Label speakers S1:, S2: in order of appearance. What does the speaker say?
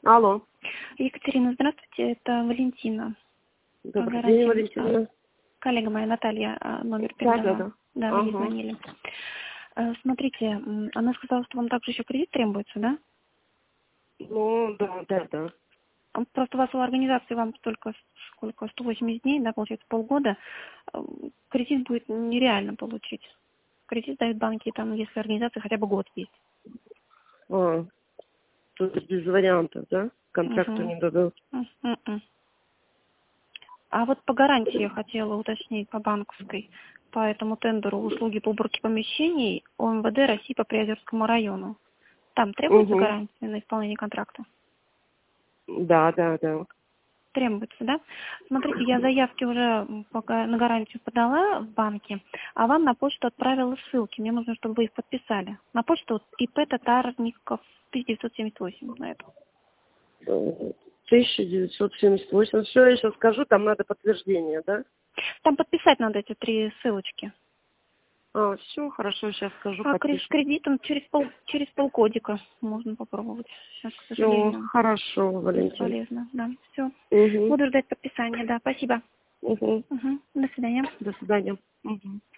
S1: Алло.
S2: Екатерина, здравствуйте, это Валентина.
S1: Добрый день, Валентина.
S2: Коллега моя Наталья номер
S1: Да,
S2: передала.
S1: да.
S2: Да, вы ей звонили. Смотрите, она сказала, что вам также еще кредит требуется, да?
S1: Ну, да.
S2: Просто у вас у организации вам столько, сколько, 180 дней, да, получается, полгода. Кредит будет нереально получить. Кредит дают банки, там, если организация хотя бы год есть.
S1: То есть без вариантов, да? Контракту не дадут.
S2: А вот по гарантии я хотела уточнить по банковской, по этому тендеру услуги по уборке помещений ОМВД России по Приозерскому району. Там требуется гарантия на исполнение контракта?
S1: Да.
S2: Требуется, да? Смотрите, я заявки уже на гарантию подала в банке, а вам на почту отправила ссылки. Мне нужно, чтобы вы их подписали. На почту ИП Татарников 1978 на эту.
S1: 1978. Все, я сейчас скажу, там надо подтверждение, да?
S2: Там подписать надо эти 3 ссылочки.
S1: Все, хорошо, сейчас скажу.
S2: А с кредитом через полгодика можно попробовать. Сейчас, к
S1: Все,
S2: сожалению,
S1: хорошо, Валентина.
S2: бесполезно. Да, все. Буду ждать подписания, да, спасибо. До свидания.
S1: До свидания.